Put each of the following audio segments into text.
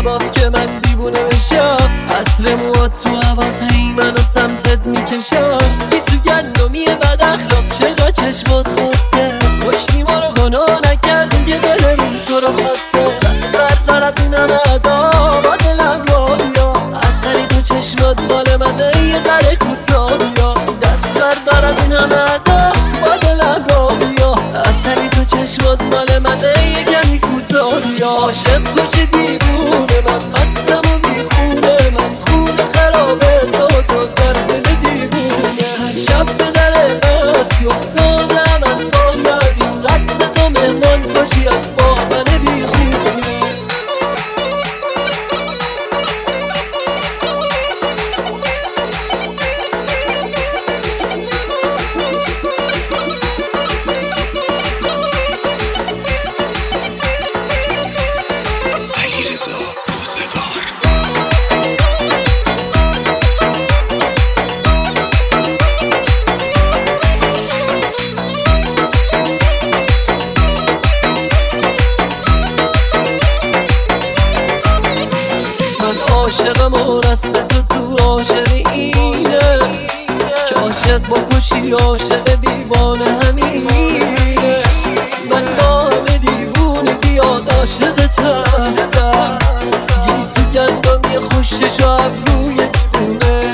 باف که من دیوونه بشم. عطر موات تو حواس هی منو سمتت میکشم. بی سوگندمیه بد اخلاق چقدر چشمات خواسته. کشتی ما رو گناه نکردیم که دلمون تو رو خواسته. دست بردار از این همه ادا با دلم را بیا. اثری تو چشمات مال منه یه ذره کوتاه بیا. دست بردار از این همه ادا با دلم را بیا. اثری تو چشمات مال منه یه کمی کوتاه بیا. عاشق کشی دیوونه من مستم و بیخونه. من خونه خرابه تو در دل دیوونه. هر شب به در مستی افتادم از پا یادیم. رسم تو مهمان کشی از با من بیخونه. عاشقم و رسم تو عاشق اینه که عاشق با کشی عاشق دیوانه همینه. من با همه دیوونه بیاد عاشقت هستم. گیسو گندمی خوشش و ابروی دیوونه.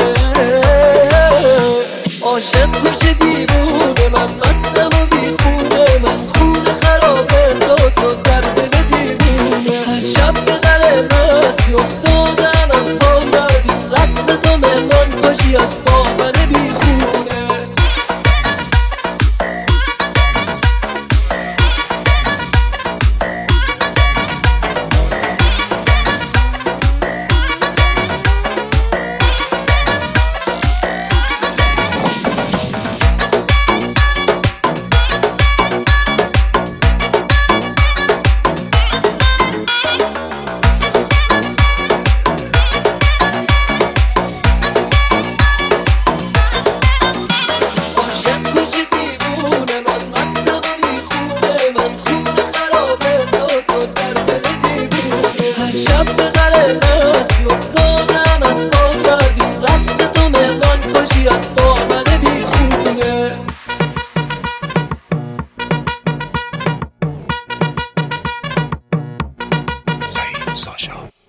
عاشق کشی دیوونه من مستم و بیخونه. من خونه خرابه تو در دل دیوونه. هر شب به در مستی افتادم از با یادیم. رسم تو مهمان کشی از با من بیخونه. افتادم از ما کردیم. رسم تو مهمان کشی از با من بیخونه. سعید ساشا